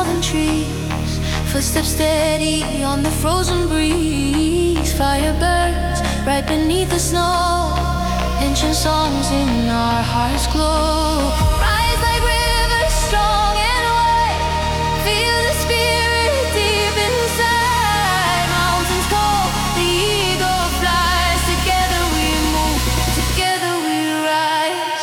fallen trees, footsteps steady on the frozen breeze. Fire burns right beneath the snow, ancient songs in our hearts glow. Rise like rivers strong and wide, feel the spirit deep inside. Mountains cold, the eagle flies. Together we move, together we rise.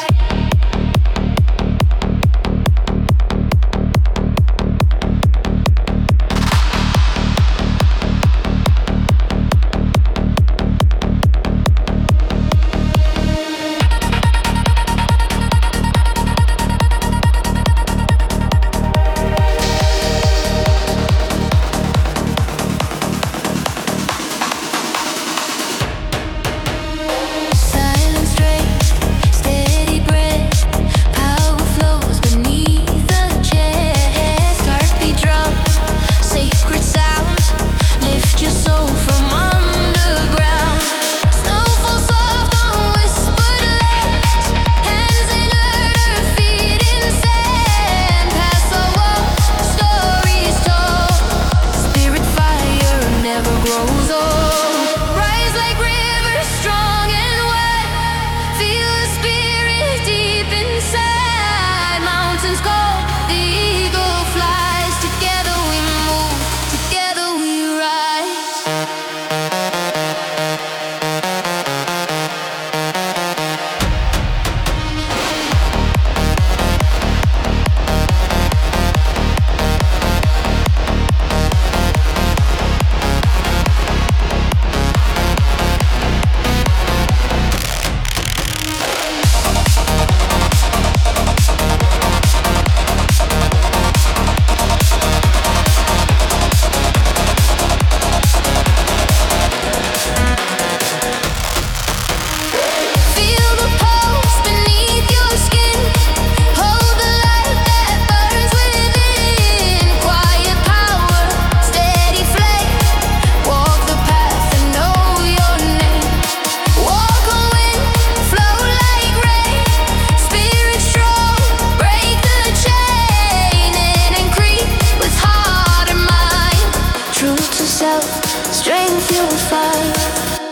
Strength you'll find.